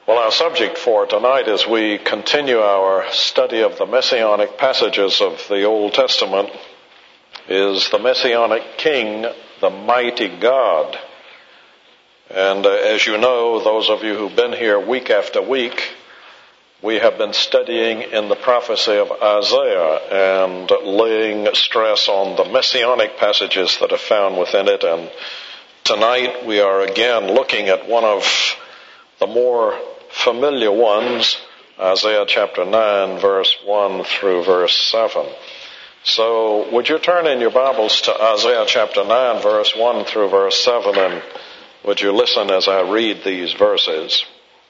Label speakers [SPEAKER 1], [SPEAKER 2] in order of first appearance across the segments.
[SPEAKER 1] Well, our subject for tonight as we continue our study of the messianic passages of the Old Testament is the Messianic King, the mighty God. And as you know, those of you who've been here week after week, we have been studying in the prophecy of Isaiah and laying stress on the messianic passages that are found within it. And tonight we are again looking at one of the more familiar ones, Isaiah chapter 9, verse 1 through verse 7. So would you turn in your Bibles to Isaiah chapter 9, verse 1 through verse 7, and would you listen as I read these verses?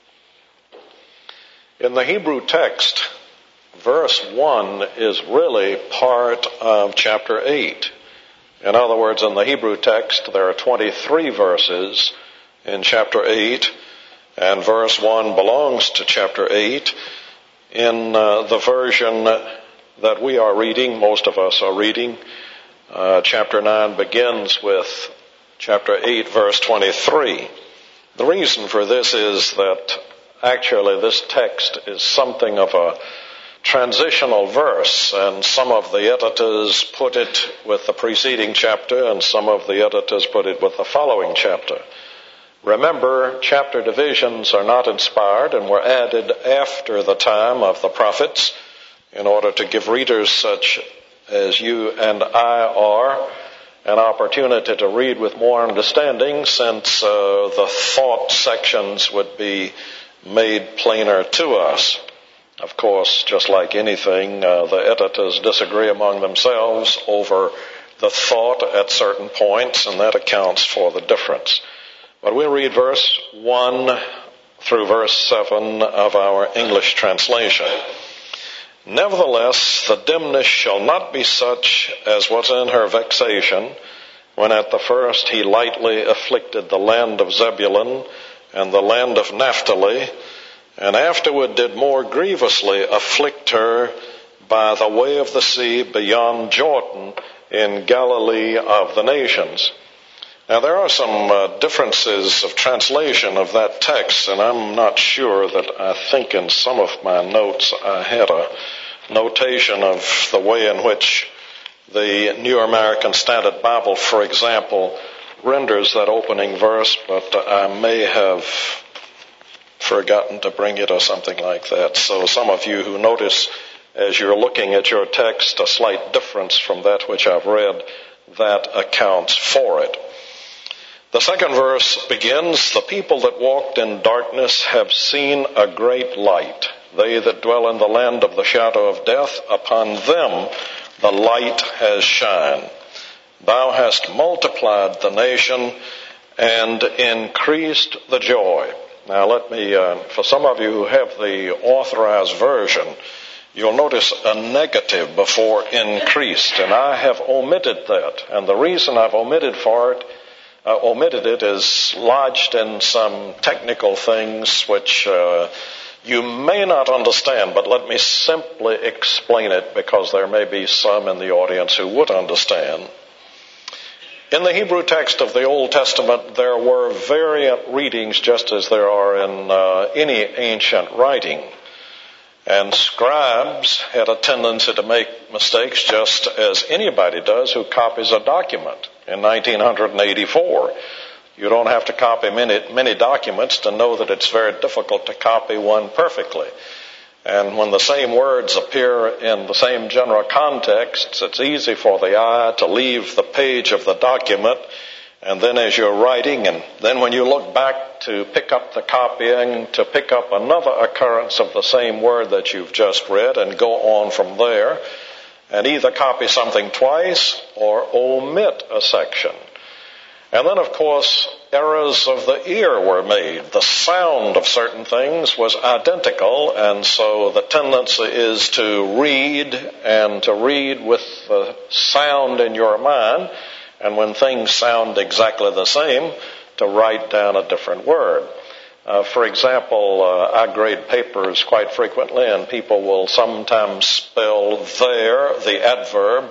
[SPEAKER 1] In the Hebrew text, verse 1 is really part of chapter 8. In other words, in the Hebrew text, there are 23 verses in chapter 8, and verse 1 belongs to chapter 8. In the version that we are reading, most of us are reading, chapter 9 begins with chapter 8, verse 23. The reason for this is that actually this text is something of a transitional verse, and some of the editors put it with the preceding chapter, and some of the editors put it with the following chapter. Remember, chapter divisions are not inspired and were added after the time of the prophets in order to give readers such as you and I are an opportunity to read with more understanding, since the thought sections would be made plainer to us. Of course, just like anything, the editors disagree among themselves over the thought at certain points, and that accounts for the difference. But we'll read verse 1 through verse 7 of our English translation. Nevertheless, the dimness shall not be such as was in her vexation, when at the first he lightly afflicted the land of Zebulun and the land of Naphtali, and afterward did more grievously afflict her by the way of the sea beyond Jordan in Galilee of the nations. Now, there are some differences of translation of that text, and I'm not sure that I think in some of my notes I had a notation of the way in which the New American Standard Bible, for example, renders that opening verse, but I may have forgotten to bring it or something like that. So some of you who notice as you're looking at your text a slight difference from that which I've read, that accounts for it. The second verse begins, the people that walked in darkness have seen a great light. They that dwell in the land of the shadow of death, upon them the light has shined. Thou hast multiplied the nation and increased the joy. Now let me, for some of you who have the authorized version, you'll notice a negative before increased, and I have omitted that. And the reason I've omitted it is lodged in some technical things which you may not understand, but let me simply explain it because there may be some in the audience who would understand. In the Hebrew text of the Old Testament, there were variant readings just as there are in any ancient writing. And scribes had a tendency to make mistakes just as anybody does who copies a document. In 1984, you don't have to copy many documents to know that it's very difficult to copy one perfectly. And when the same words appear in the same general contexts, it's easy for the eye to leave the page of the document, and then as you're writing, and then when you look back to pick up the copying, to pick up another occurrence of the same word that you've just read, and go on from there, and either copy something twice or omit a section. And then, of course, errors of the ear were made. The sound of certain things was identical, and so the tendency is to read, and to read with the sound in your mind, and when things sound exactly the same, to write down a different word. For example, I grade papers quite frequently, and people will sometimes spell there, the adverb,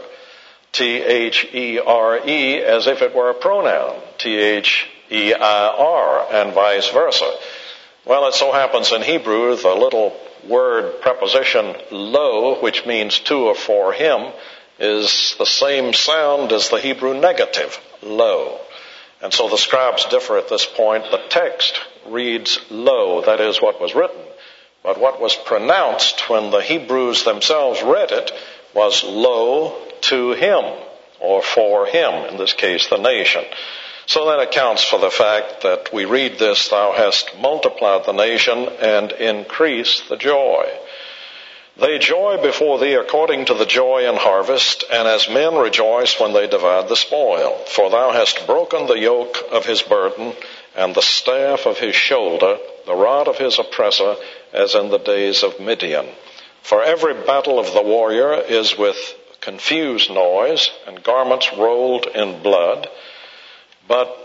[SPEAKER 1] T-H-E-R-E, as if it were a pronoun, T-H-E-I-R, and vice versa. Well, it so happens in Hebrew, the little word preposition lo, which means to or for him, is the same sound as the Hebrew negative, lo. And so the scribes differ at this point. The text reads lo, that is what was written. But what was pronounced when the Hebrews themselves read it was lo to him, or for him, in this case the nation. So that accounts for the fact that we read this, thou hast multiplied the nation and increased the joy. They joy before thee according to the joy in harvest, and as men rejoice when they divide the spoil. For thou hast broken the yoke of his burden, and the staff of his shoulder, the rod of his oppressor, as in the days of Midian. For every battle of the warrior is with confused noise, and garments rolled in blood. But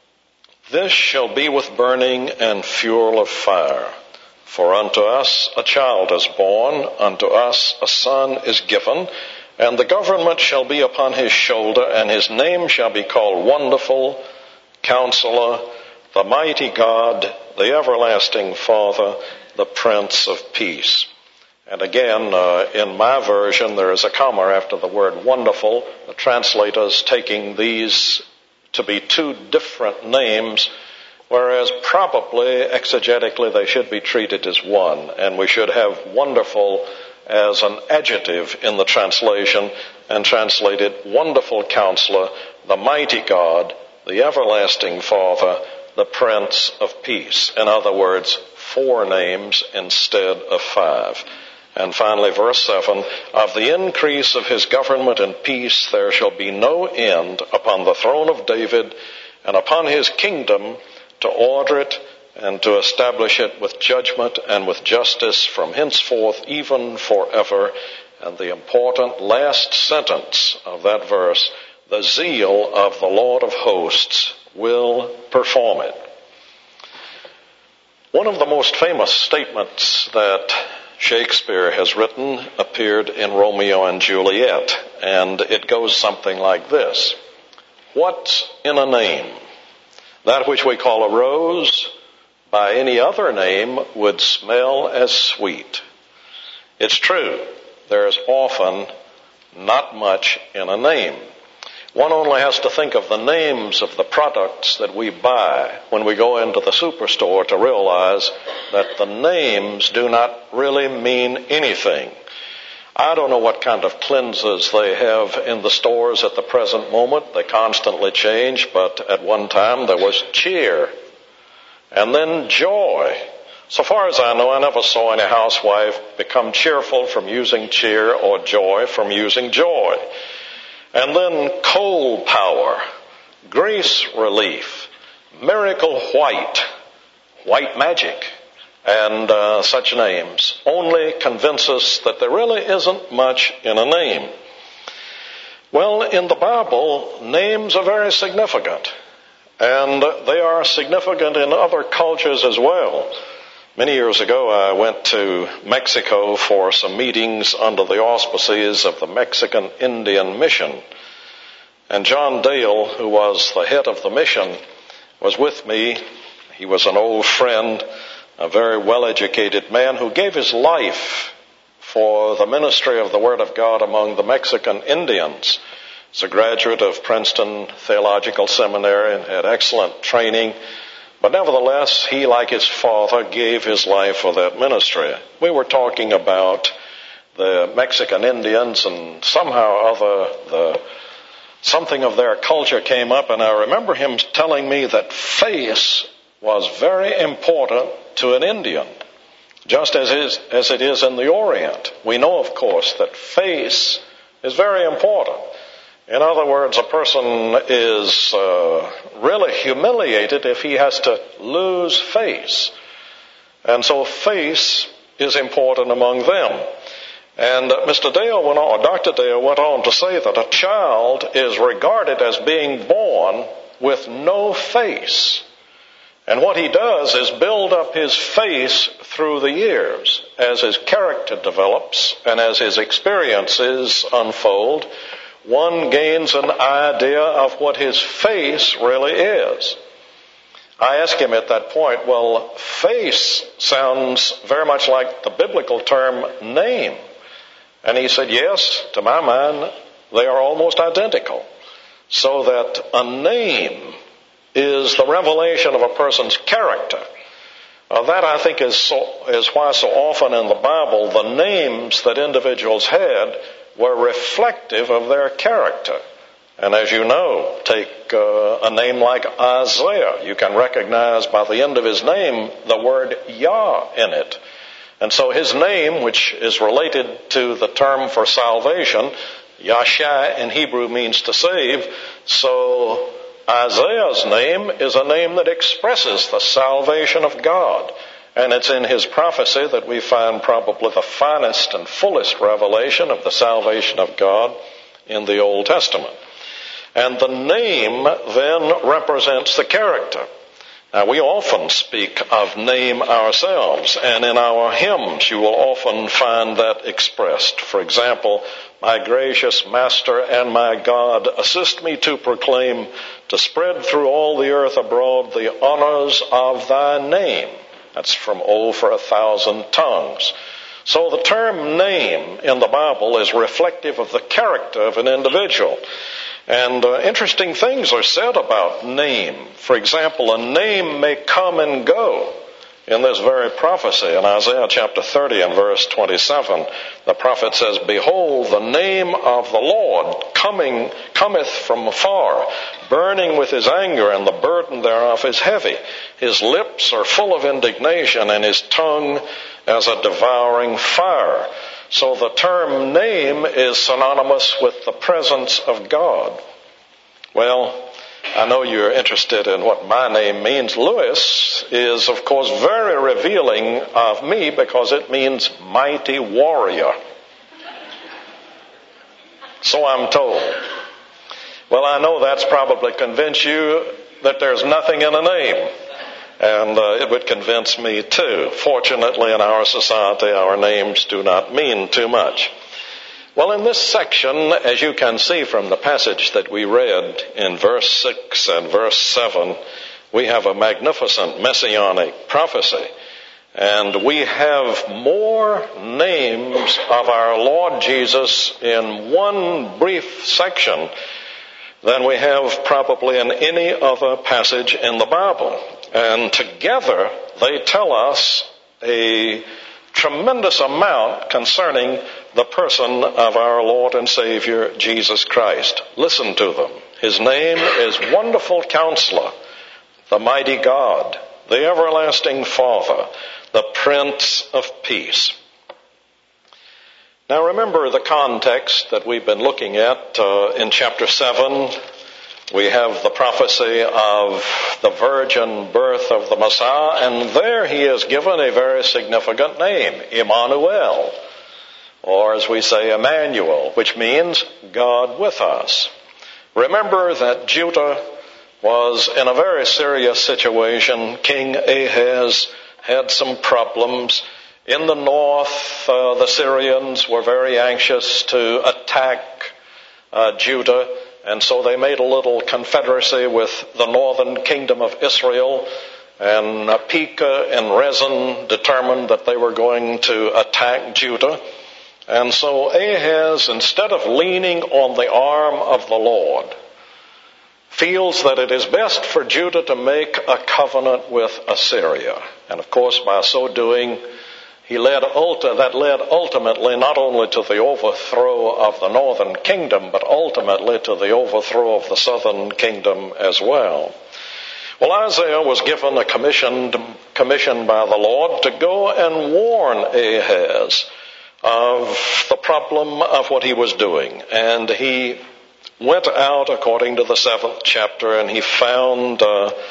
[SPEAKER 1] this shall be with burning and fuel of fire. For unto us a child is born, unto us a son is given, and the government shall be upon his shoulder, and his name shall be called Wonderful, Counselor, the Mighty God, the Everlasting Father, the Prince of Peace. And again, in my version, there is a comma after the word wonderful, the translators taking these to be two different names, whereas probably exegetically they should be treated as one, and we should have wonderful as an adjective in the translation and translated Wonderful Counselor, the Mighty God, the Everlasting Father, the Prince of Peace. In other words, 4 names instead of 5. And finally, verse 7, of the increase of his government and peace there shall be no end upon the throne of David and upon his kingdom, to order it and to establish it with judgment and with justice from henceforth even forever. And the important last sentence of that verse, the zeal of the Lord of hosts will perform it. One of the most famous statements that Shakespeare has written appeared in Romeo and Juliet, and it goes something like this. What's in a name? That which we call a rose, by any other name, would smell as sweet. It's true, there's often not much in a name. One only has to think of the names of the products that we buy when we go into the superstore to realize that the names do not really mean anything. I don't know what kind of cleansers they have in the stores at the present moment. They constantly change, but at one time there was cheer and then joy. So far as I know, I never saw any housewife become cheerful from using cheer or joy from using joy. And then cold power, grease relief, miracle white, white magic, and such names only convince us that there really isn't much in a name. Well, in the Bible, names are very significant, and they are significant in other cultures as well. Many years ago, I went to Mexico for some meetings under the auspices of the Mexican Indian Mission. And John Dale, who was the head of the mission, was with me. He was an old friend, a very well-educated man who gave his life for the ministry of the Word of God among the Mexican Indians. He's a graduate of Princeton Theological Seminary and had excellent training. But nevertheless, he, like his father, gave his life for that ministry. We were talking about the Mexican Indians, and somehow or other, something of their culture came up, and I remember him telling me that face was very important to an Indian, just as it is in the Orient. We know, of course, that face is very important. In other words, a person is really humiliated if he has to lose face. And so face is important among them. And Dr. Dale went on to say that a child is regarded as being born with no face. And what he does is build up his face through the years as his character develops and as his experiences unfold. One gains an idea of what his face really is. I asked him at that point, well, face sounds very much like the biblical term name. And he said, yes, to my mind, they are almost identical. So that a name is the revelation of a person's character. That, I think, is why so often in the Bible the names that individuals had were reflective of their character. And as you know, take a name like Isaiah. You can recognize by the end of his name the word Yah in it. And so his name, which is related to the term for salvation, Yashai in Hebrew means to save. So Isaiah's name is a name that expresses the salvation of God. And it's in his prophecy that we find probably the finest and fullest revelation of the salvation of God in the Old Testament. And the name then represents the character. Now, we often speak of name ourselves, and in our hymns you will often find that expressed. For example, my gracious Master and my God, assist me to proclaim, to spread through all the earth abroad the honors of thy name. That's from Oh, for 1,000 tongues. So the term name in the Bible is reflective of the character of an individual. And interesting things are said about name. For example, a name may come and go. In this very prophecy, in Isaiah chapter 30 and verse 27, the prophet says, behold, the name of the Lord cometh from afar, burning with his anger, and the burden thereof is heavy. His lips are full of indignation, and his tongue as a devouring fire. So the term name is synonymous with the presence of God. Well, I know you're interested in what my name means. Lewis is, of course, very revealing of me because it means mighty warrior. So I'm told. Well, I know that's probably convinced you that there's nothing in a name. And it would convince me too. Fortunately, in our society, our names do not mean too much. Well, in this section, as you can see from the passage that we read in verse 6 and verse 7, we have a magnificent messianic prophecy. And we have more names of our Lord Jesus in one brief section than we have probably in any other passage in the Bible. And together they tell us a tremendous amount concerning the person of our Lord and Savior Jesus Christ. Listen to them. His name is Wonderful Counselor, the Mighty God, the Everlasting Father, the Prince of Peace. Now remember the context that we've been looking at in chapter 7. We have the prophecy of the virgin birth of the Messiah, and there he is given a very significant name, Emmanuel, or as we say, Emmanuel, which means God with us. Remember that Judah was in a very serious situation. King Ahaz had some problems. In the north, the Syrians were very anxious to attack Judah. And so they made a little confederacy with the northern kingdom of Israel. And Pekah and Rezin determined that they were going to attack Judah. And so Ahaz, instead of leaning on the arm of the Lord, feels that it is best for Judah to make a covenant with Assyria. And of course, by so doing, that led ultimately not only to the overthrow of the northern kingdom, but ultimately to the overthrow of the southern kingdom as well. Well, Isaiah was given a commission by the Lord to go and warn Ahaz of the problem of what he was doing. And he went out according to the 7th chapter, and he found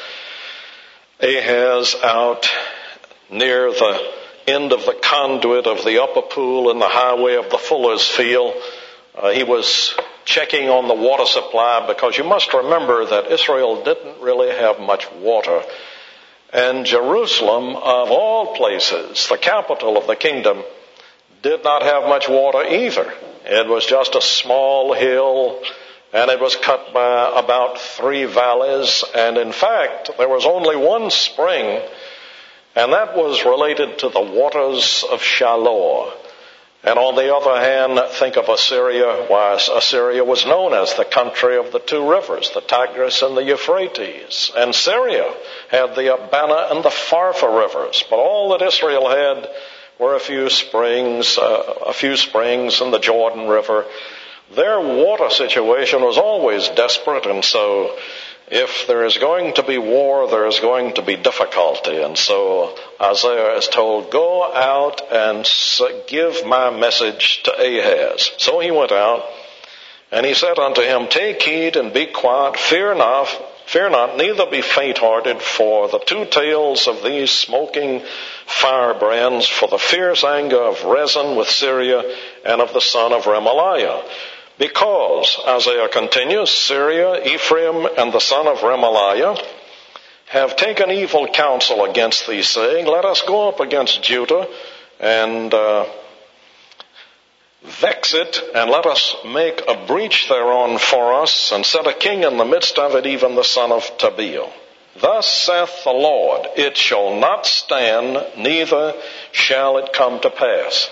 [SPEAKER 1] Ahaz out near the end of the conduit of the upper pool in the highway of the fuller's field. He was checking on the water supply, because you must remember that Israel didn't really have much water. And Jerusalem, of all places, the capital of the kingdom, did not have much water either. It was just a small hill and it was cut by about 3 valleys. And in fact, there was only one spring, and that was related to the waters of Shiloh. And on the other hand, think of Assyria. Why, Assyria was known as the country of the 2 rivers, the Tigris and the Euphrates. And Syria had the Abana and the Pharpar rivers. But all that Israel had were a few springs in the Jordan River. Their water situation was always desperate, and so if there is going to be war, there is going to be difficulty. And so Isaiah is told, go out and give my message to Ahaz. So he went out, and he said unto him, take heed and be quiet, fear not, neither be faint-hearted, for the 2 tails of these smoking firebrands, for the fierce anger of Rezin with Syria and of the son of Remaliah. Because, Isaiah continues, Syria, Ephraim, and the son of Remaliah have taken evil counsel against thee, saying, let us go up against Judah and vex it, and let us make a breach thereon for us, and set a king in the midst of it, even the son of Tabiel. Thus saith the Lord, it shall not stand, neither shall it come to pass.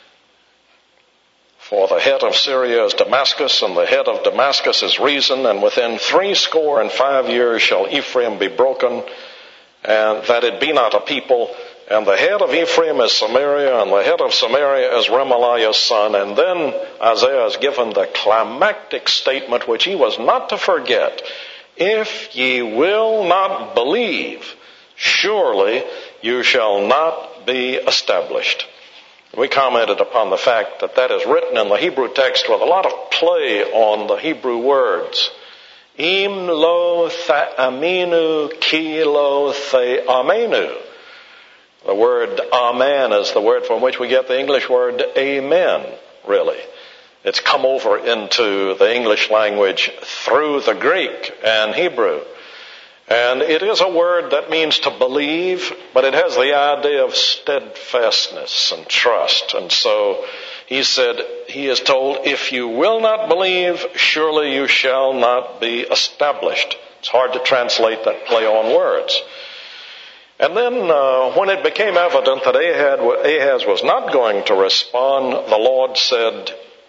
[SPEAKER 1] For the head of Syria is Damascus, and the head of Damascus is Rezin, and within 65 years shall Ephraim be broken, and that it be not a people. And the head of Ephraim is Samaria, and the head of Samaria is Remaliah's son. And then Isaiah is given the climactic statement which he was not to forget. If ye will not believe, surely you shall not be established. We commented upon the fact that that is written in the Hebrew text with a lot of play on the Hebrew words. Im lo tha'aminu ki lo tha'amenu. The word amen is the word from which we get the English word amen, really. It's come over into the English language through the Greek and Hebrew. And it is a word that means to believe, but it has the idea of steadfastness and trust. And so he said, he is told, if you will not believe, surely you shall not be established. It's hard to translate that play on words. And then when it became evident that Ahaz was not going to respond, the Lord said,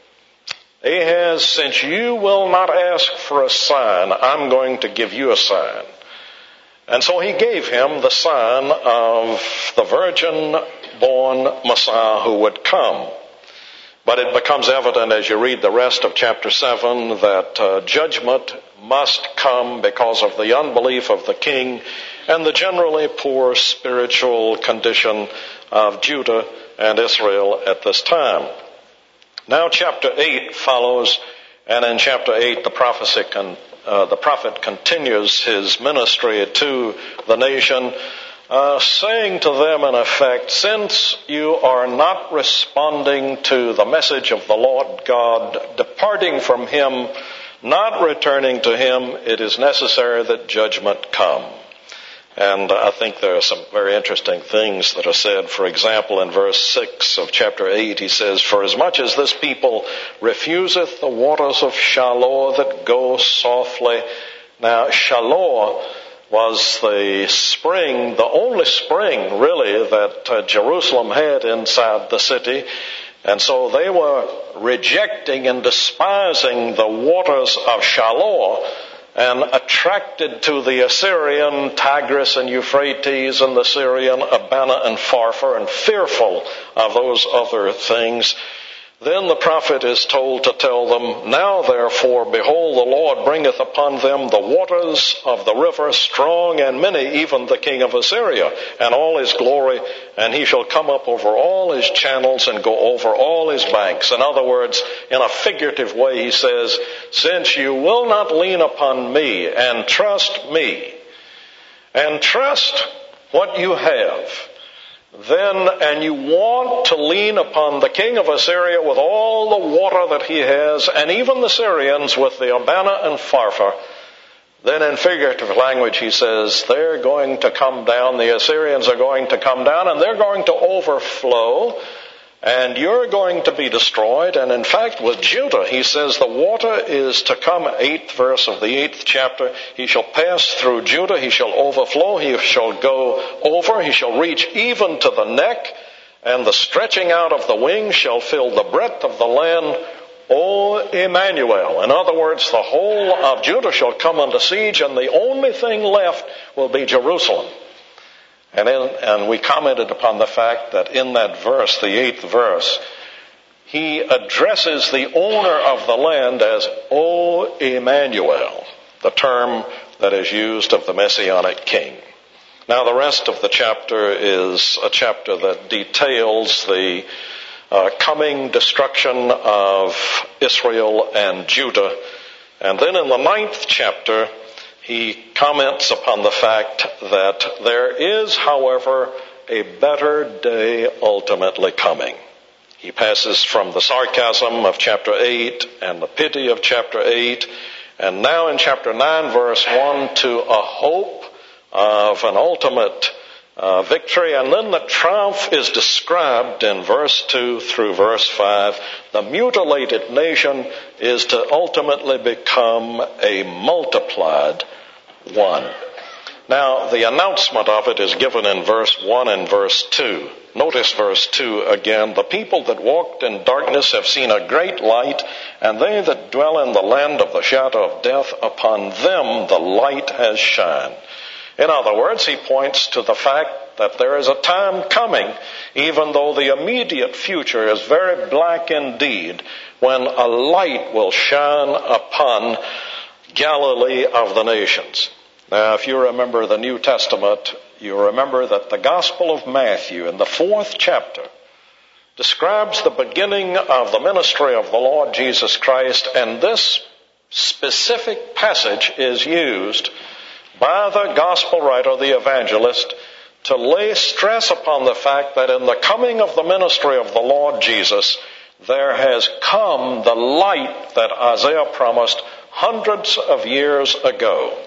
[SPEAKER 1] Ahaz, since you will not ask for a sign, I'm going to give you a sign. And so he gave him the sign of the virgin-born Messiah who would come. But it becomes evident as you read the rest of chapter 7 that judgment must come because of the unbelief of the king and the generally poor spiritual condition of Judah and Israel at this time. Now chapter 8 follows, and in chapter 8 the prophet continues his ministry to the nation, saying to them in effect, since you are not responding to the message of the Lord God, departing from him, not returning to him, it is necessary that judgment come. And I think there are some very interesting things that are said. For example, in verse 6 of chapter 8, he says, for as much as this people refuseth the waters of Shiloh that go softly. Now, Shiloh was the spring, the only spring, really, that Jerusalem had inside the city. And so they were rejecting and despising the waters of Shiloh and attracted to the Assyrian Tigris and Euphrates and the Syrian Abana and Pharpar and fearful of those other things. Then the prophet is told to tell them, now therefore, behold, the Lord bringeth upon them the waters of the river, strong and many, even the king of Assyria, and all his glory, and he shall come up over all his channels and go over all his banks. In other words, in a figurative way, he says, since you will not lean upon me and trust me, and trust what you have, then, and you want to lean upon the king of Assyria with all the water that he has, and even the Syrians with the Abana and Pharpar, then in figurative language he says, they're going to come down, the Assyrians are going to come down, and they're going to overflow and you're going to be destroyed. And in fact, with Judah, he says the water is to come, 8th verse of the 8th chapter. He shall pass through Judah, he shall overflow, he shall go over, he shall reach even to the neck, and the stretching out of the wings shall fill the breadth of the land. O Emmanuel. In other words, the whole of Judah shall come under siege, and the only thing left will be Jerusalem. And we commented upon the fact that in that verse, the 8th verse, he addresses the owner of the land as O Emmanuel, the term that is used of the Messianic king. Now, the rest of the chapter is a chapter that details the coming destruction of Israel and Judah. And then in the 9th chapter, he comments upon the fact that there is, however, a better day ultimately coming. He passes from the sarcasm of chapter 8 and the pity of chapter 8, and now in chapter 9, verse 1, to a hope of an ultimate victory. And then the triumph is described in verse 2 through verse 5. The mutilated nation is to ultimately become a multiplied one. Now, the announcement of it is given in verse 1 and verse 2. Notice verse 2 again. The people that walked in darkness have seen a great light, and they that dwell in the land of the shadow of death, upon them the light has shined. In other words, he points to the fact that there is a time coming, even though the immediate future is very black indeed, when a light will shine upon Galilee of the nations. Now, if you remember the New Testament, you remember that the Gospel of Matthew in the 4th chapter describes the beginning of the ministry of the Lord Jesus Christ, and this specific passage is used by the gospel writer, the evangelist, to lay stress upon the fact that in the coming of the ministry of the Lord Jesus, there has come the light that Isaiah promised hundreds of years ago.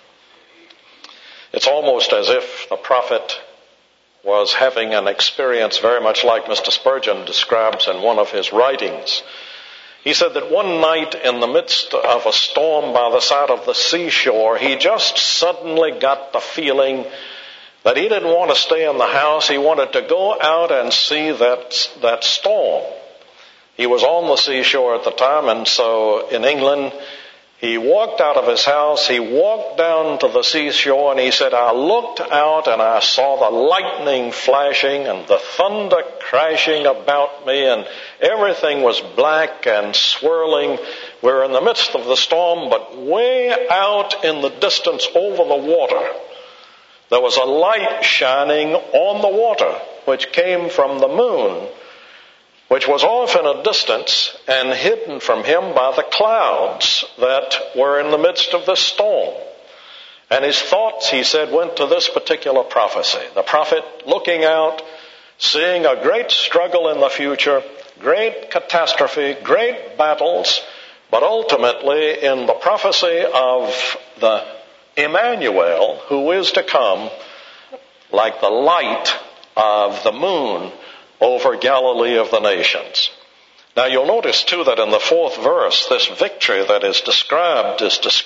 [SPEAKER 1] It's almost as if the prophet was having an experience very much like Mr. Spurgeon describes in one of his writings. He said that one night in the midst of a storm by the side of the seashore, he just suddenly got the feeling that he didn't want to stay in the house. He wanted to go out and see that storm. He was on the seashore at the time, and so in England, he walked out of his house, he walked down to the seashore, and he said, I looked out and I saw the lightning flashing and the thunder crashing about me, and everything was black and swirling. We're in the midst of the storm, but way out in the distance over the water, there was a light shining on the water, which came from the moon, which was off in a distance and hidden from him by the clouds that were in the midst of the storm. And his thoughts, he said, went to this particular prophecy. The prophet looking out, seeing a great struggle in the future, great catastrophe, great battles, but ultimately in the prophecy of the Emmanuel who is to come, like the light of the moon over Galilee of the nations. Now you'll notice too that in the 4th verse, this victory that is described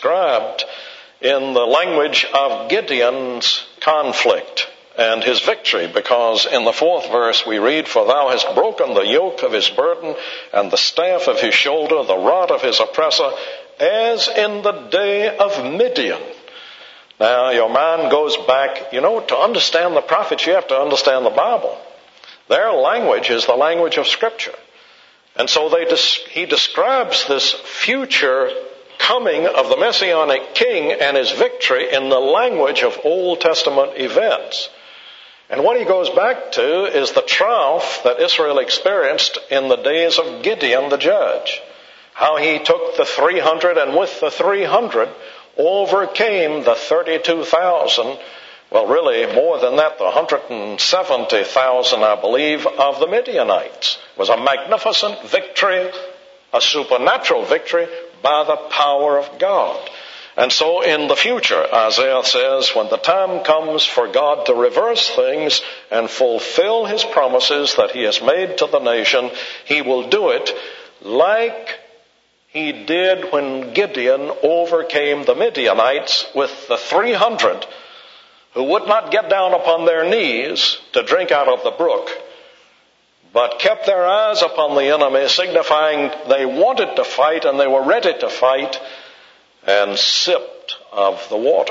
[SPEAKER 1] in the language of Gideon's conflict and his victory, because in the 4th verse we read, For thou hast broken the yoke of his burden and the staff of his shoulder, the rod of his oppressor, as in the day of Midian. Now your mind goes back, to understand the prophets you have to understand the Bible. Their language is the language of Scripture. And so he describes this future coming of the Messianic King and his victory in the language of Old Testament events. And what he goes back to is the triumph that Israel experienced in the days of Gideon the judge. How he took the 300 and with the 300 overcame the 32,000. Well, really, more than that, the 170,000, I believe, of the Midianites. It was a magnificent victory, a supernatural victory by the power of God. And so in the future, Isaiah says, when the time comes for God to reverse things and fulfill his promises that he has made to the nation, he will do it like he did when Gideon overcame the Midianites with the 300 who would not get down upon their knees to drink out of the brook, but kept their eyes upon the enemy, signifying they wanted to fight and they were ready to fight, and sipped of the water.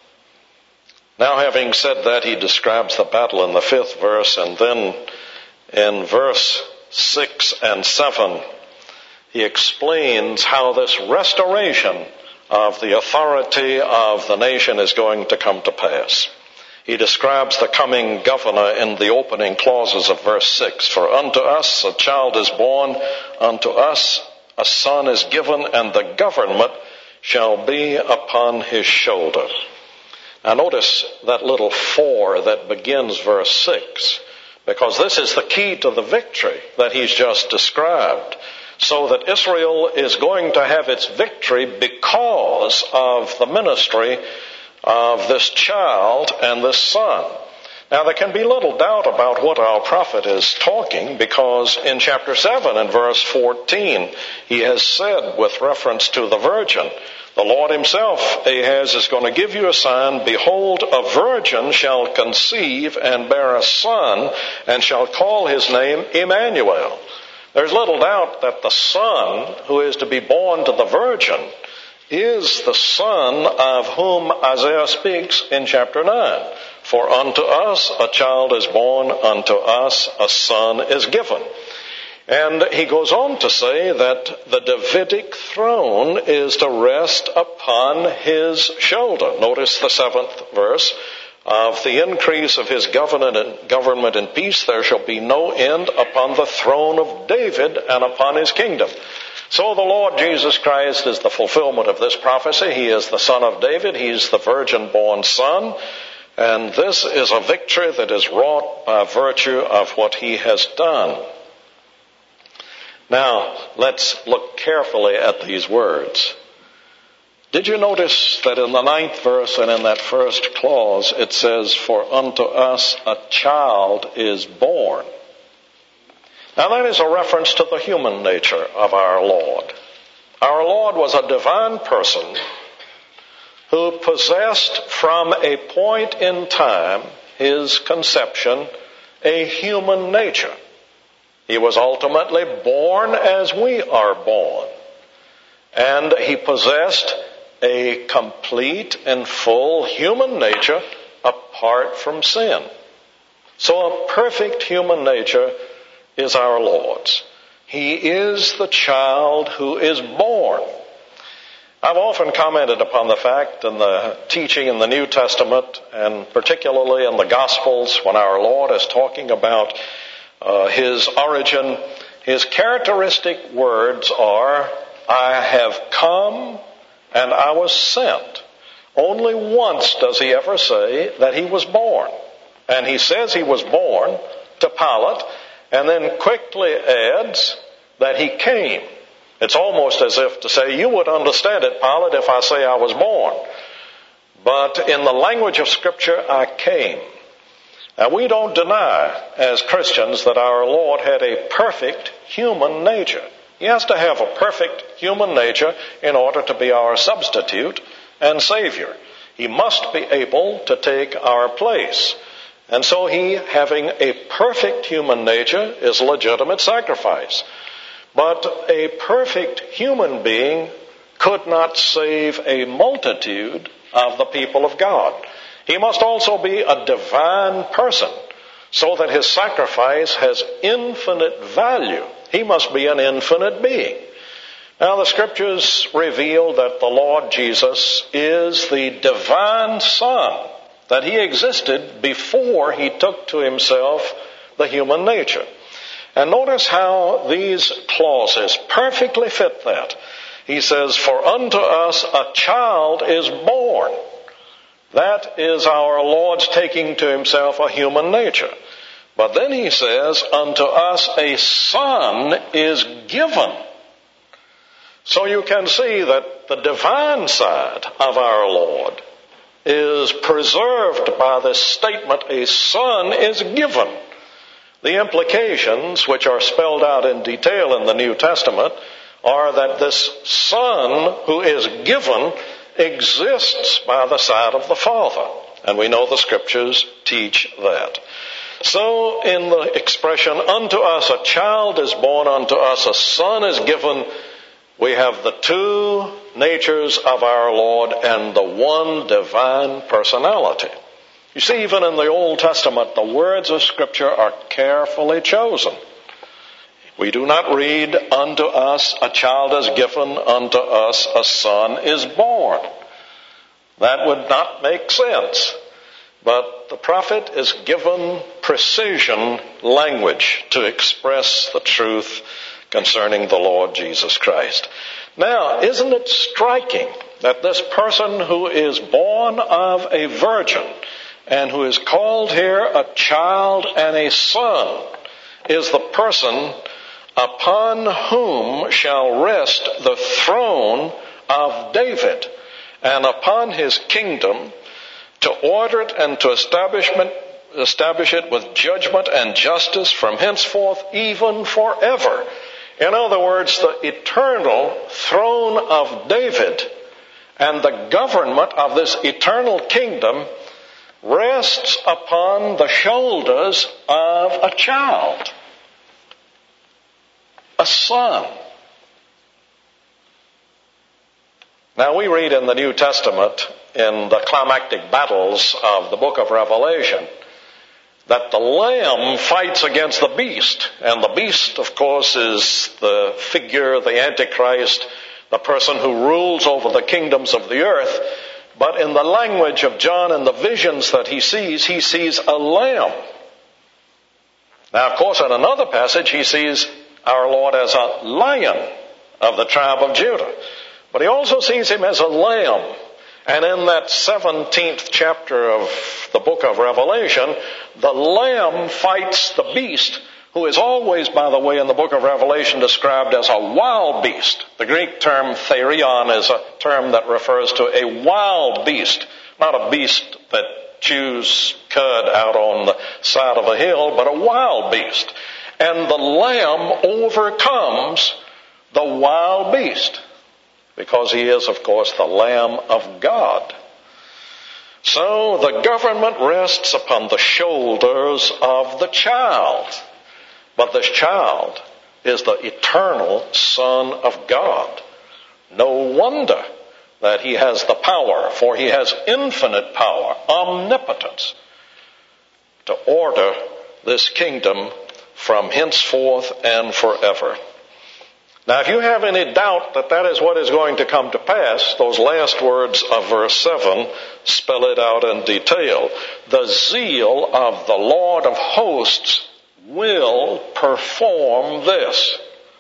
[SPEAKER 1] Now, having said that, he describes the battle in the 5th verse, and then in verse 6 and 7, he explains how this restoration of the authority of the nation is going to come to pass. He describes the coming governor in the opening clauses of verse 6. For unto us a child is born, unto us a son is given, and the government shall be upon his shoulder. Now notice that little for that begins verse 6, because this is the key to the victory that he's just described. So that Israel is going to have its victory because of the ministry of this child and this son. Now there can be little doubt about what our prophet is talking, because in chapter 7 and verse 14 he has said with reference to the virgin, the Lord himself, Ahaz, is going to give you a sign. Behold, a virgin shall conceive and bear a son, and shall call his name Emmanuel. There's little doubt that the son who is to be born to the virgin is the son of whom Isaiah speaks in chapter 9. For unto us a child is born, unto us a son is given. And he goes on to say that the Davidic throne is to rest upon his shoulder. Notice the 7th verse. Of the increase of his government and peace there shall be no end upon the throne of David and upon his kingdom. So the Lord Jesus Christ is the fulfillment of this prophecy. He is the son of David. He's the virgin-born son. And this is a victory that is wrought by virtue of what he has done. Now, let's look carefully at these words. Did you notice that in the 9th verse and in that first clause it says, for unto us a child is born? Now that is a reference to the human nature of our Lord. Our Lord was a divine person who possessed from a point in time, his conception, a human nature. He was ultimately born as we are born. And he possessed a complete and full human nature apart from sin. So a perfect human nature is our Lord's. He is the child who is born. I've often commented upon the fact in the teaching in the New Testament, and particularly in the Gospels, when our Lord is talking about his origin, his characteristic words are, I have come and I was sent. Only once does he ever say that he was born. And he says he was born to Pilate, and then quickly adds that he came. It's almost as if to say, you would understand it, Pilate, if I say I was born. But in the language of Scripture, I came. Now, we don't deny as Christians that our Lord had a perfect human nature. He has to have a perfect human nature in order to be our substitute and Savior. He must be able to take our place. And so he, having a perfect human nature, is legitimate sacrifice. But a perfect human being could not save a multitude of the people of God. He must also be a divine person, so that his sacrifice has infinite value. He must be an infinite being. Now, the Scriptures reveal that the Lord Jesus is the divine Son, that he existed before he took to himself the human nature. And notice how these clauses perfectly fit that. He says, for unto us a child is born. That is our Lord's taking to himself a human nature. But then he says, unto us a son is given. So you can see that the divine side of our Lord is preserved by this statement, a son is given. The implications, which are spelled out in detail in the New Testament, are that this son who is given exists by the side of the Father. And we know the Scriptures teach that. So in the expression, unto us a child is born, unto us a son is given, we have the two natures of our Lord and the one divine personality. You see, even in the Old Testament, the words of Scripture are carefully chosen. We do not read, unto us a child is given, unto us a son is born. That would not make sense. But the prophet is given precision language to express the truth concerning the Lord Jesus Christ. Now, isn't it striking that this person who is born of a virgin and who is called here a child and a son is the person upon whom shall rest the throne of David, and upon his kingdom, to order it and to establish it with judgment and justice from henceforth, even forever. In other words, the eternal throne of David and the government of this eternal kingdom rests upon the shoulders of a child, a son. Now we read in the New Testament, in the climactic battles of the book of Revelation, that the Lamb fights against the beast. And the beast, of course, is the figure, the Antichrist, the person who rules over the kingdoms of the earth. But in the language of John and the visions that he sees a lamb. Now, of course, in another passage, he sees our Lord as a lion of the tribe of Judah. But he also sees him as a lamb. And in that 17th chapter of the book of Revelation, the lamb fights the beast, who is always, by the way, in the book of Revelation described as a wild beast. The Greek term therion is a term that refers to a wild beast, not a beast that chews cud out on the side of a hill, but a wild beast. And the lamb overcomes the wild beast, because he is, of course, the Lamb of God. So the government rests upon the shoulders of the child. But this child is the eternal Son of God. No wonder that he has the power, for he has infinite power, omnipotence, to order this kingdom from henceforth and forever. Now, if you have any doubt that that is what is going to come to pass, those last words of verse 7 spell it out in detail. The zeal of the Lord of hosts will perform this.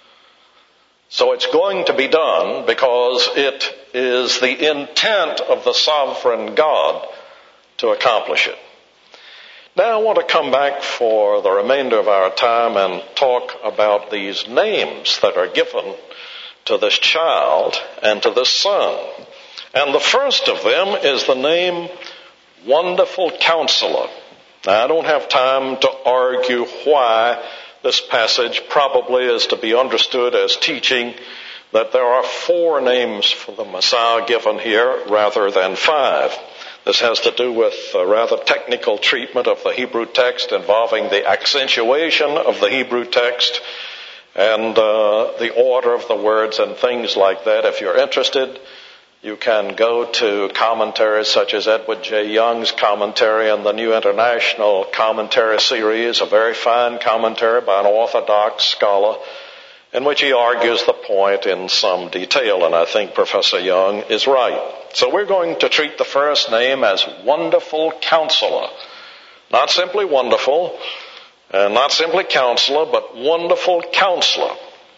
[SPEAKER 1] So it's going to be done because it is the intent of the sovereign God to accomplish it. Now I want to come back for the remainder of our time and talk about these names that are given to this child and to this son. And the first of them is the name Wonderful Counselor. Now I don't have time to argue why this passage probably is to be understood as teaching that there are 4 names for the Messiah given here rather than 5. This has to do with a rather technical treatment of the Hebrew text involving the accentuation of the Hebrew text and the order of the words and things like that. If you're interested, you can go to commentaries such as Edward J. Young's commentary on the New International Commentary Series, a very fine commentary by an Orthodox scholar, in which he argues the point in some detail, and I think Professor Young is right. So we're going to treat the first name as Wonderful Counselor. Not simply wonderful, and not simply counselor, but Wonderful Counselor.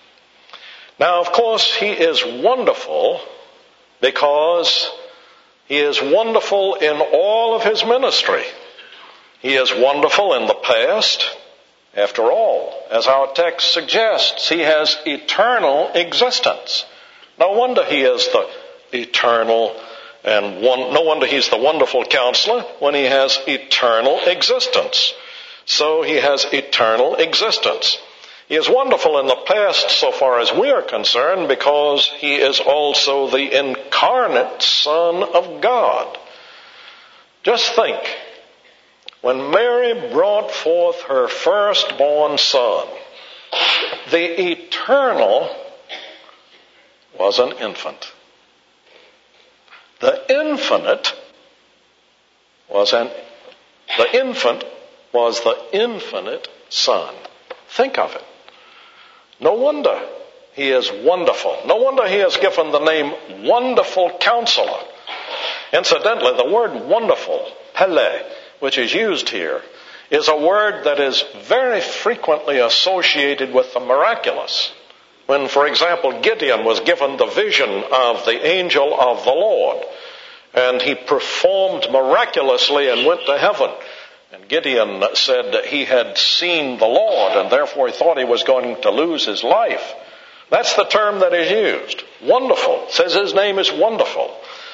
[SPEAKER 1] Now, of course, he is wonderful because he is wonderful in all of his ministry. He is wonderful in the past. After all, as our text suggests, he has eternal existence. No wonder he is the eternal, and no wonder he's the wonderful counselor when he has eternal existence. So he has eternal existence. He is wonderful in the past so far as we are concerned because he is also the incarnate Son of God. Just think, when Mary brought forth her firstborn son, the eternal was an infant. The infant was the infinite Son. Think of it. No wonder he is wonderful. No wonder he is given the name Wonderful Counselor. Incidentally, the word wonderful, Pele, which is used here, is a word that is very frequently associated with the miraculous. When, for example, Gideon was given the vision of the angel of the Lord, and he performed miraculously and went to heaven. And Gideon said that he had seen the Lord, and therefore he thought he was going to lose his life. That's the term that is used. Wonderful. It says his name is Wonderful.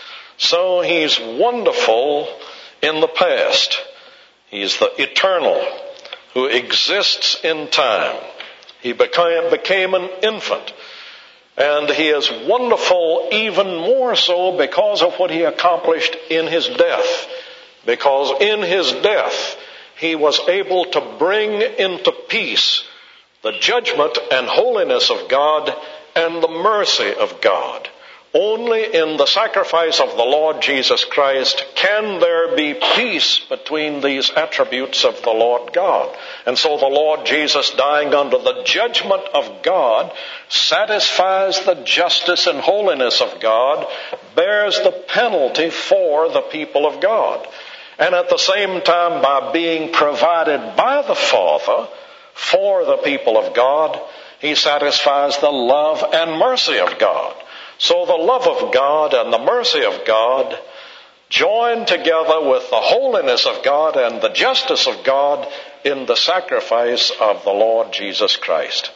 [SPEAKER 1] So he's wonderful in the past. He's the eternal who exists in time. He became an infant. And he is wonderful even more so because of what he accomplished in his death. Because in his death, he was able to bring into peace the judgment and holiness of God and the mercy of God. Only in the sacrifice of the Lord Jesus Christ can there be peace between these attributes of the Lord God. And so the Lord Jesus, dying under the judgment of God, satisfies the justice and holiness of God, bears the penalty for the people of God. And at the same time, by being provided by the Father for the people of God, he satisfies the love and mercy of God. So the love of God and the mercy of God join together with the holiness of God and the justice of God in the sacrifice of the Lord Jesus Christ.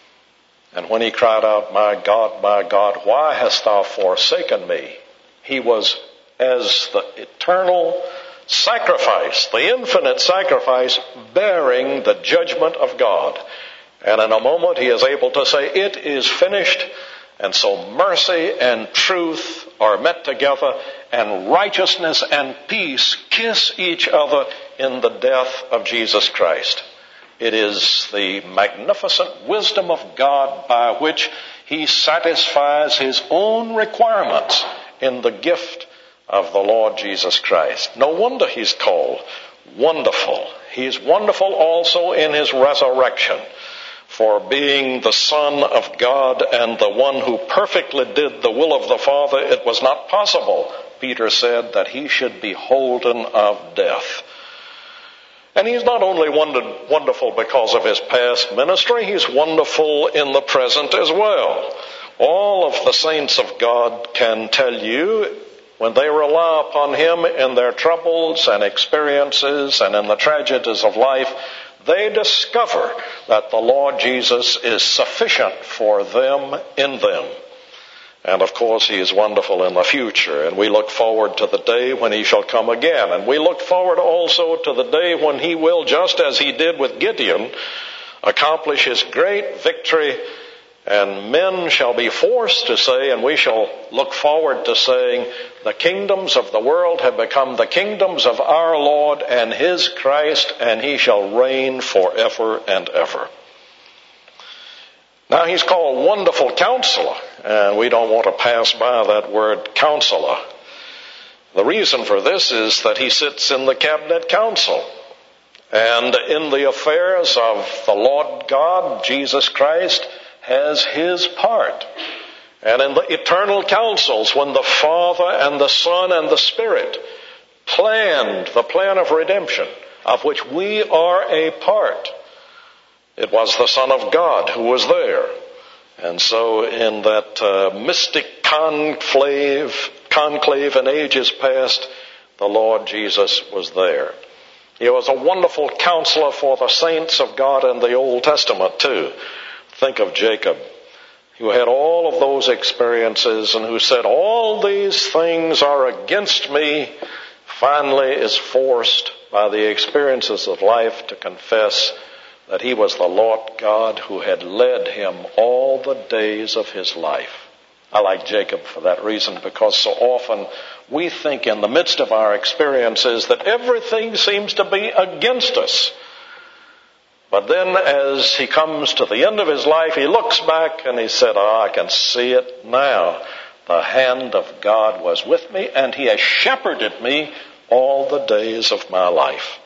[SPEAKER 1] And when he cried out, my God, why hast thou forsaken me? He was as the eternal sacrifice, the infinite sacrifice, bearing the judgment of God. And in a moment he is able to say, it is finished. And so mercy and truth are met together, and righteousness and peace kiss each other in the death of Jesus Christ. It is the magnificent wisdom of God by which he satisfies his own requirements in the gift of the Lord Jesus Christ. No wonder he's called Wonderful. He's wonderful also in his resurrection. For being the Son of God and the one who perfectly did the will of the Father, it was not possible, Peter said, that he should be holden of death. And he's not only wonderful because of his past ministry, he's wonderful in the present as well. All of the saints of God can tell you, when they rely upon him in their troubles and experiences and in the tragedies of life, they discover that the Lord Jesus is sufficient for them in them. And of course, he is wonderful in the future. And we look forward to the day when he shall come again. And we look forward also to the day when he will, just as he did with Gideon, accomplish his great victory. And men shall be forced to say, and we shall look forward to saying, the kingdoms of the world have become the kingdoms of our Lord and his Christ, and he shall reign forever and ever. Now he's called Wonderful Counselor, and we don't want to pass by that word counselor. The reason for this is that he sits in the cabinet council. And in the affairs of the Lord God, Jesus Christ has his part. And in the eternal councils, when the Father and the Son and the Spirit planned the plan of redemption, of which we are a part, it was the Son of God who was there. And so in that mystic conclave in ages past, the Lord Jesus was there. He was a wonderful counselor for the saints of God in the Old Testament too. Think of Jacob. who had all of those experiences and who said, all these things are against me, finally is forced by the experiences of life to confess that he was the Lord God who had led him all the days of his life. I like Jacob for that reason, because so often we think in the midst of our experiences that everything seems to be against us. But then as he comes to the end of his life, he looks back and he said, I can see it now. The hand of God was with me, and he has shepherded me all the days of my life.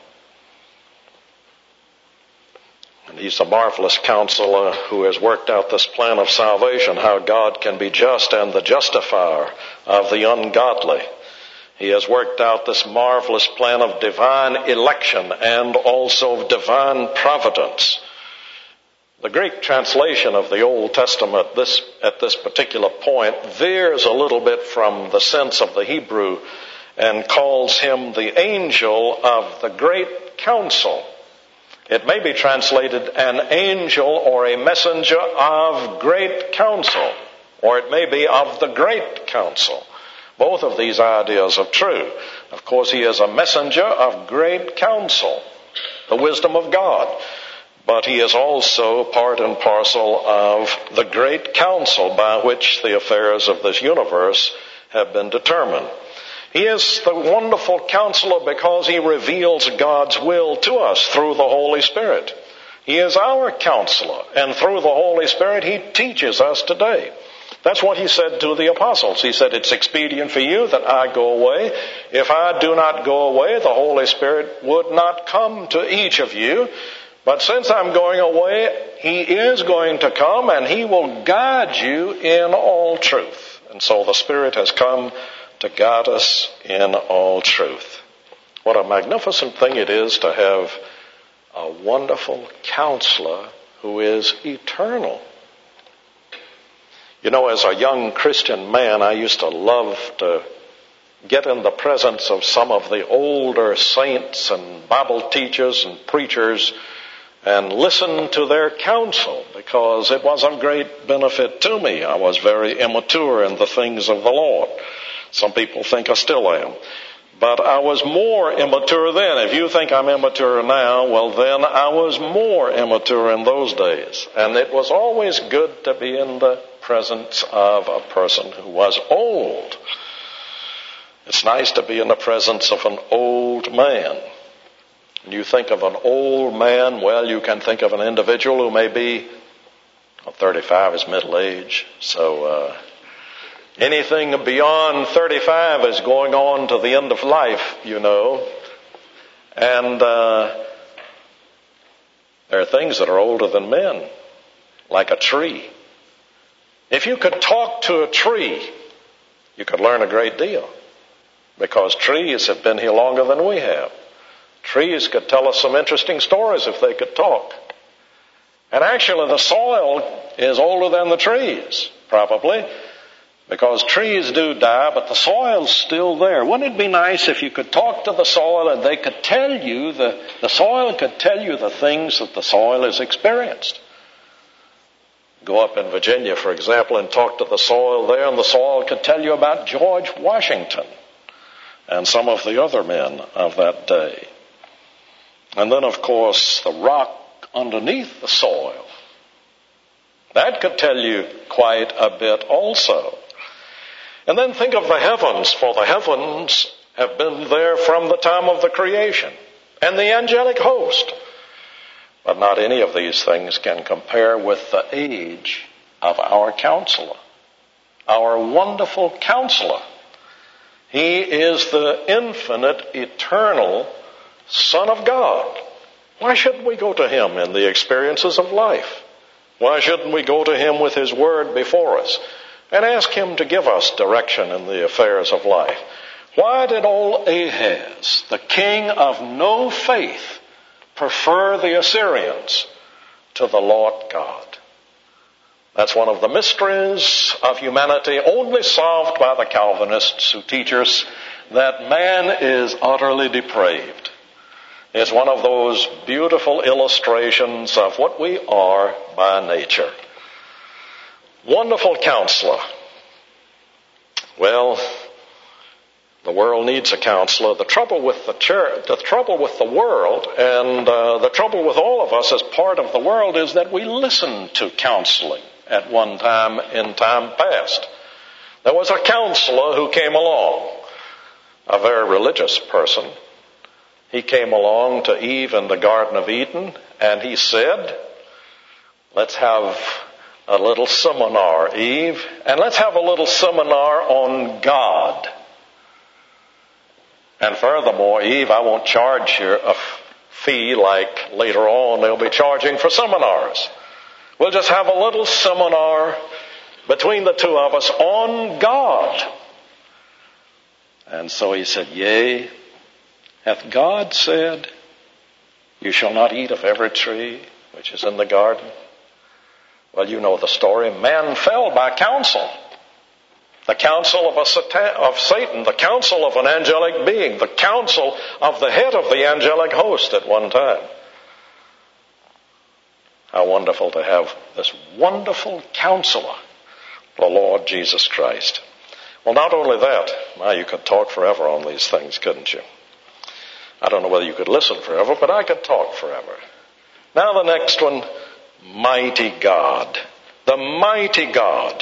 [SPEAKER 1] And he's a marvelous counselor who has worked out this plan of salvation, how God can be just and the justifier of the ungodly. He has worked out this marvelous plan of divine election and also of divine providence. The Greek translation of the Old Testament at this particular point veers a little bit from the sense of the Hebrew and calls him the angel of the great counsel. It may be translated an angel or a messenger of great counsel, or it may be of the great counsel. Both of these ideas are true. Of course, he is a messenger of great counsel, the wisdom of God. But he is also part and parcel of the great counsel by which the affairs of this universe have been determined. He is the wonderful counselor because he reveals God's will to us through the Holy Spirit. He is our counselor, and through the Holy Spirit he teaches us today. That's what he said to the apostles. He said, it's expedient for you that I go away. If I do not go away, the Holy Spirit would not come to each of you. But since I'm going away, he is going to come, and he will guide you in all truth. And so the Spirit has come to guide us in all truth. What a magnificent thing it is to have a wonderful counselor who is eternal. You know, as a young Christian man, I used to love to get in the presence of some of the older saints and Bible teachers and preachers and listen to their counsel, because it was of great benefit to me. I was very immature in the things of the Lord. Some people think I still am. But I was more immature then. If you think I'm immature now, well then I was more immature in those days. And it was always good to be in the presence of a person who was old. It's nice to be in the presence of an old man. When you think of an old man, well, you can think of an individual who may be, 35 is middle age, so anything beyond 35 is going on to the end of life, you know. And there are things that are older than men, like a tree. If you could talk to a tree, you could learn a great deal, because trees have been here longer than we have. Trees could tell us some interesting stories if they could talk. And actually the soil is older than the trees, probably, because trees do die, but the soil's still there. Wouldn't it be nice if you could talk to the soil and they could tell you, the soil could tell you the things that the soil has experienced? Go up in Virginia, for example, and talk to the soil there, and the soil could tell you about George Washington and some of the other men of that day. And then, of course, the rock underneath the soil. That could tell you quite a bit also. And then think of the heavens, for the heavens have been there from the time of the creation, and the angelic host. But not any of these things can compare with the age of our counselor, our wonderful counselor. He is the infinite, eternal Son of God. Why shouldn't we go to him in the experiences of life? Why shouldn't we go to him with his word before us and ask him to give us direction in the affairs of life? Why did old Ahaz, the king of no faith, prefer the Assyrians to the Lord God? That's one of the mysteries of humanity, only solved by the Calvinists, who teach us that man is utterly depraved. It's one of those beautiful illustrations of what we are by nature. Wonderful Counselor. Well, the world needs a counselor. The trouble with the church, the trouble with the world, and the trouble with all of us as part of the world is that we listened to counseling at one time in time past. There was a counselor who came along, a very religious person. He came along to Eve in the Garden of Eden, and he said, let's have a little seminar, Eve, and let's have a little seminar on God. And furthermore, Eve, I won't charge you a fee like later on they'll be charging for seminars. We'll just have a little seminar between the two of us on God. And so he said, yea, hath God said, you shall not eat of every tree which is in the garden? Well, you know the story. Man fell by counsel. The counsel of Satan, the counsel of an angelic being, the counsel of the head of the angelic host at one time. How wonderful to have this wonderful counselor, the Lord Jesus Christ. Well, not only that, now you could talk forever on these things, couldn't you? I don't know whether you could listen forever, but I could talk forever. Now the next one, mighty God. The mighty God.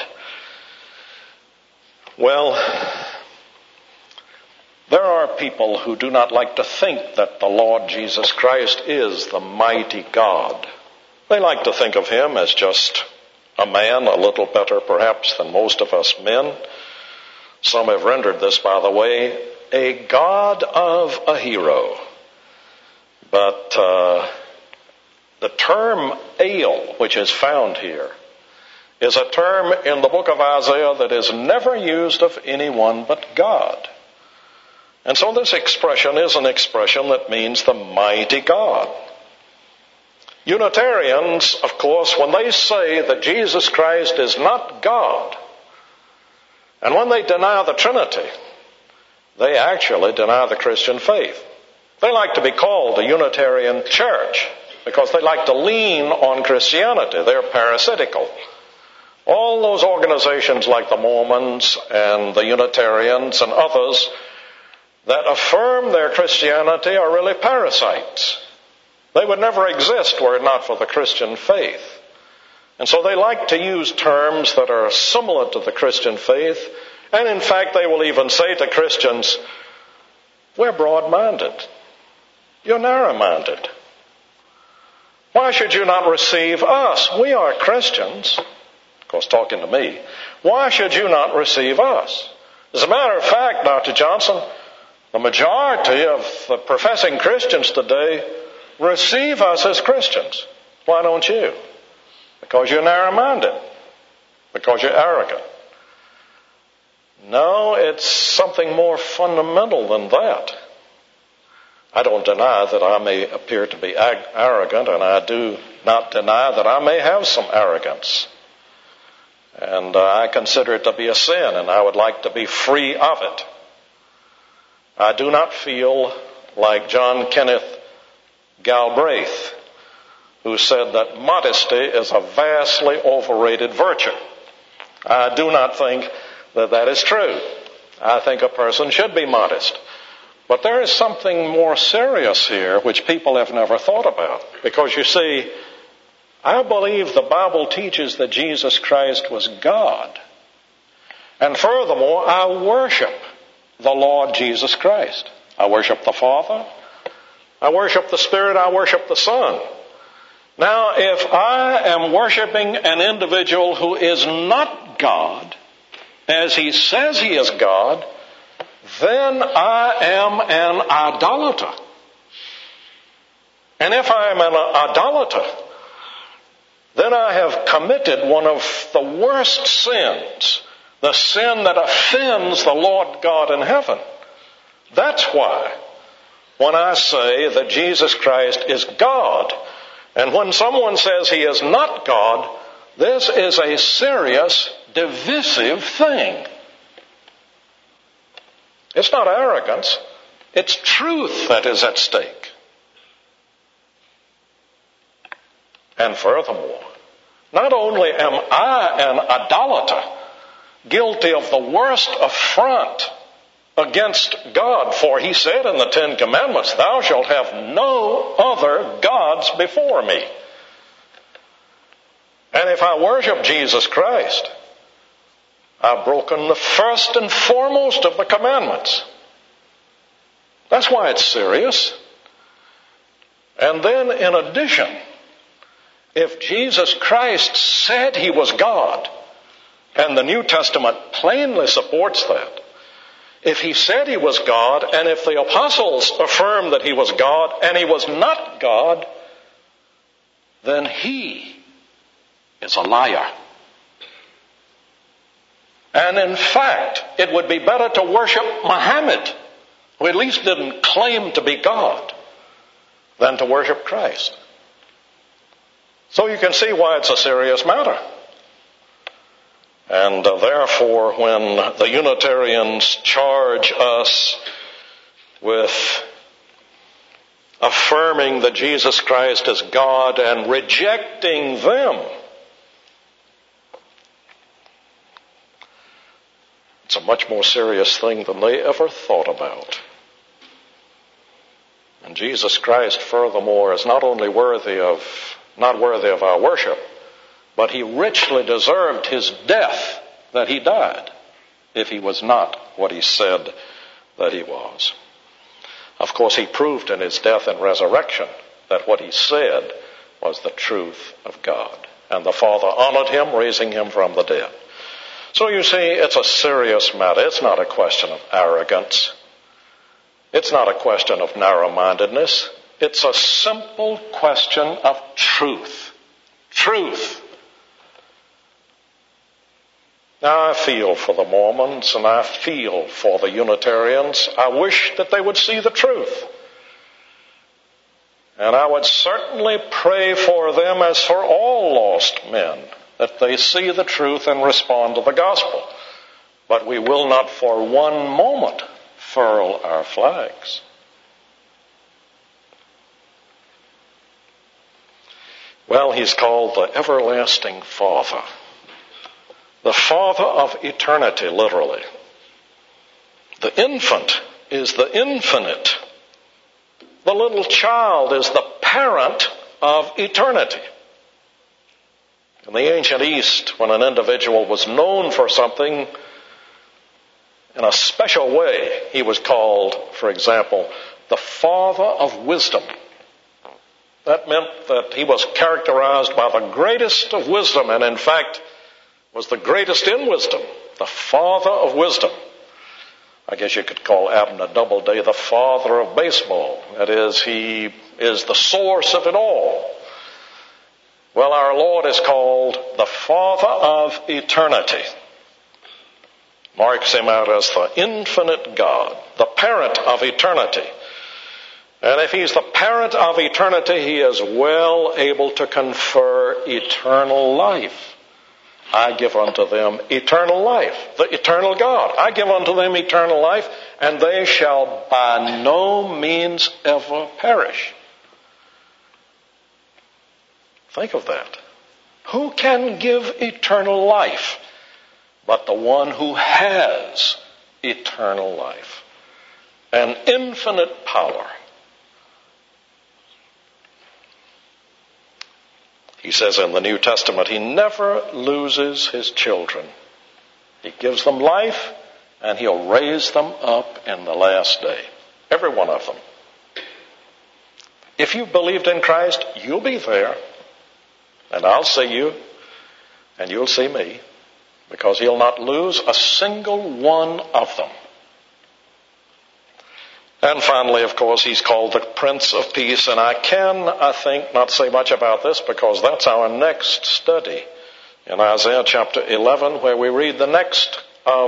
[SPEAKER 1] Well, there are people who do not like to think that the Lord Jesus Christ is the mighty God. They like to think of him as just a man, a little better perhaps than most of us men. Some have rendered this, by the way, a God of a hero. But the term El, which is found here, is a term in the book of Isaiah that is never used of anyone but God. And so this expression is an expression that means the mighty God. Unitarians, of course, when they say that Jesus Christ is not God, and when they deny the Trinity, they actually deny the Christian faith. They like to be called a Unitarian church because they like to lean on Christianity. They're parasitical. All those organizations like the Mormons and the Unitarians and others that affirm their Christianity are really parasites. They would never exist were it not for the Christian faith. And so they like to use terms that are similar to the Christian faith. And in fact, they will even say to Christians, we're broad-minded. You're narrow-minded. Why should you not receive us? We are Christians. Of course, talking to me. Why should you not receive us? As a matter of fact, Dr. Johnson, the majority of the professing Christians today receive us as Christians. Why don't you? Because you're narrow-minded. Because you're arrogant. No, it's something more fundamental than that. I don't deny that I may appear to be arrogant, and I do not deny that I may have some arrogance. And I consider it to be a sin, and I would like to be free of it. I do not feel like John Kenneth Galbraith, who said that modesty is a vastly overrated virtue. I do not think that that is true. I think a person should be modest. But there is something more serious here which people have never thought about. Because you see, I believe the Bible teaches that Jesus Christ was God. And furthermore, I worship the Lord Jesus Christ. I worship the Father. I worship the Spirit. I worship the Son. Now, if I am worshiping an individual who is not God, as he says he is God, then I am an idolater. And if I am an idolater, then I have committed one of the worst sins, the sin that offends the Lord God in heaven. That's why when I say that Jesus Christ is God, and when someone says he is not God, this is a serious, divisive thing. It's not arrogance. It's truth that is at stake. And furthermore, Not only am I an idolater, guilty of the worst affront against God, for he said in the Ten Commandments, thou shalt have no other gods before me. And if I worship Jesus Christ, I've broken the first and foremost of the commandments. That's why it's serious. And then in addition, if Jesus Christ said he was God, and the New Testament plainly supports that, if he said he was God, and if the apostles affirmed that he was God, and he was not God, then he is a liar. And in fact, it would be better to worship Muhammad, who at least didn't claim to be God, than to worship Christ. So you can see why it's a serious matter. And therefore, when the Unitarians charge us with affirming that Jesus Christ is God and rejecting them, it's a much more serious thing than they ever thought about. And Jesus Christ, furthermore, is not only not worthy of our worship, but he richly deserved his death that he died if he was not what he said that he was. Of course, he proved in his death and resurrection that what he said was the truth of God. And the Father honored him, raising him from the dead. So you see, it's a serious matter. It's not a question of arrogance. It's not a question of narrow-mindedness. It's a simple question of truth. Truth. Now, I feel for the Mormons and I feel for the Unitarians. I wish that they would see the truth. And I would certainly pray for them as for all lost men, that they see the truth and respond to the gospel. But we will not for one moment furl our flags. Well, he's called the Everlasting Father. The Father of eternity, literally. The infant is the infinite. The little child is the parent of eternity. In the ancient East, when an individual was known for something in a special way, he was called, for example, the Father of Wisdom. That meant that he was characterized by the greatest of wisdom, and in fact was the greatest in wisdom, the Father of Wisdom. I guess you could call Abner Doubleday the father of baseball. That is, he is the source of it all. Well, our Lord is called the Father of eternity. Marks him out as the infinite God, the parent of eternity. And if he's the parent of eternity, he is well able to confer eternal life. I give unto them eternal life, the eternal God. I give unto them eternal life, and they shall by no means ever perish. Think of that. Who can give eternal life but the one who has eternal life? An infinite power. He says in the New Testament, he never loses his children. He gives them life, and he'll raise them up in the last day. Every one of them. If you've believed in Christ, you'll be there. And I'll see you, and you'll see me, because he'll not lose a single one of them. And finally, of course, he's called the Prince of Peace, and I think, not say much about this because that's our next study in Isaiah chapter 11, where we read the next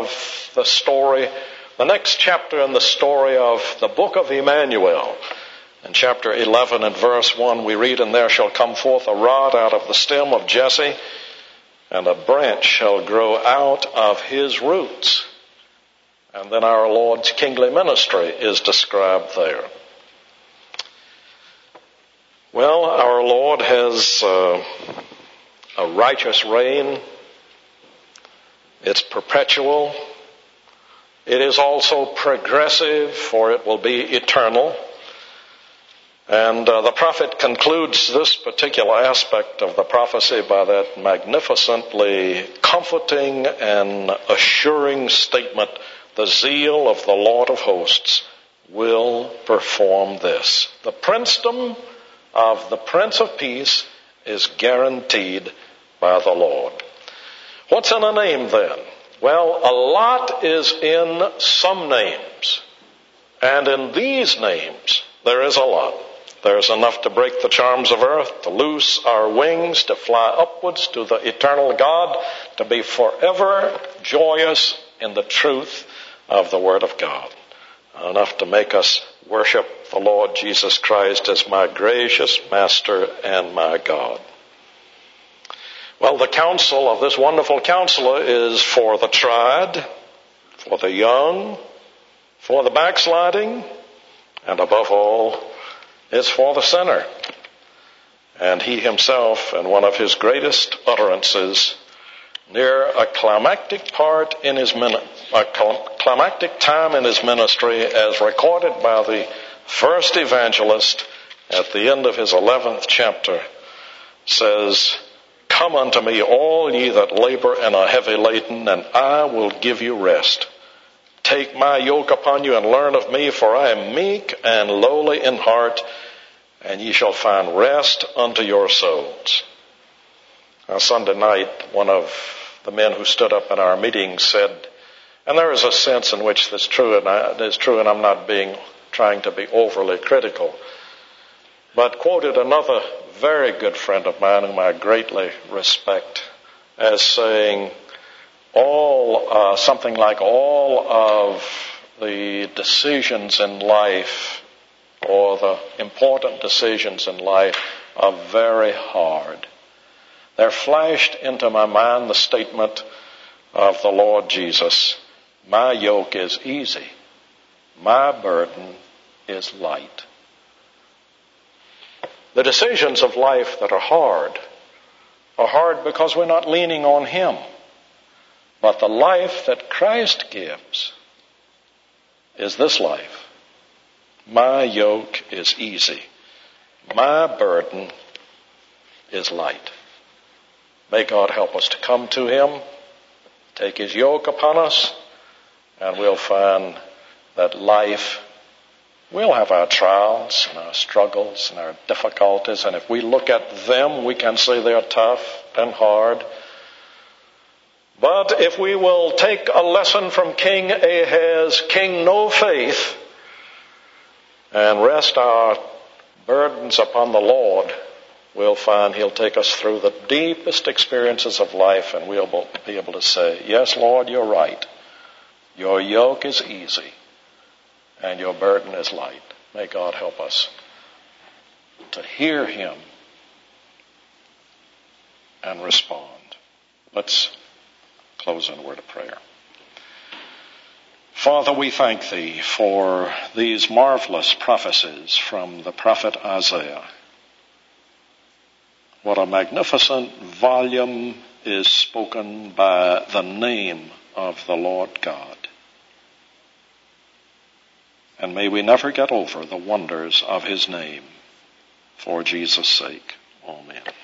[SPEAKER 1] chapter in the story of the book of Emmanuel. In chapter 11 and verse 1, we read, and there shall come forth a rod out of the stem of Jesse, and a branch shall grow out of his roots. And then our Lord's kingly ministry is described there. Well, our Lord has a righteous reign. It's perpetual. It is also progressive, for it will be eternal. And the prophet concludes this particular aspect of the prophecy by that magnificently comforting and assuring statement, the zeal of the Lord of hosts will perform this. The princedom of the Prince of Peace is guaranteed by the Lord. What's in a name then? Well, a lot is in some names. And in these names, there is a lot. There's enough to break the charms of earth, to loose our wings, to fly upwards to the eternal God, to be forever joyous in the truth of the Word of God. Enough to make us worship the Lord Jesus Christ as my gracious Master and my God. Well, the counsel of this wonderful counselor is for the tried, for the young, for the backsliding, and above all, is for the sinner. And he himself, in one of his greatest utterances, near a climactic climactic time in his ministry, as recorded by the first evangelist at the end of his 11th chapter, says, "Come unto me, all ye that labor and are heavy laden, and I will give you rest. Take my yoke upon you and learn of me, for I am meek and lowly in heart, and ye shall find rest unto your souls." Now, Sunday night, one of the men who stood up in our meeting said, and there is a sense in which this is true, and I'm not trying to be overly critical, but quoted another very good friend of mine whom I greatly respect as saying, something like all of the decisions in life, or the important decisions in life, are very hard. There flashed into my mind the statement of the Lord Jesus, "My yoke is easy, my burden is light." The decisions of life that are hard because we're not leaning on Him. But the life that Christ gives is this life. My yoke is easy. My burden is light. May God help us to come to Him, take His yoke upon us, and we'll find that life, we'll have our trials and our struggles and our difficulties, and if we look at them, we can say they're tough and hard. But if we will take a lesson from King Ahaz, King No Faith, and rest our burdens upon the Lord, we'll find He'll take us through the deepest experiences of life, and we'll be able to say, "Yes, Lord, you're right. Your yoke is easy, and your burden is light." May God help us to hear Him and respond. Let's close in a word of prayer. Father, we thank Thee for these marvelous prophecies from the prophet Isaiah. What a magnificent volume is spoken by the name of the Lord God. And may we never get over the wonders of His name. For Jesus' sake, amen.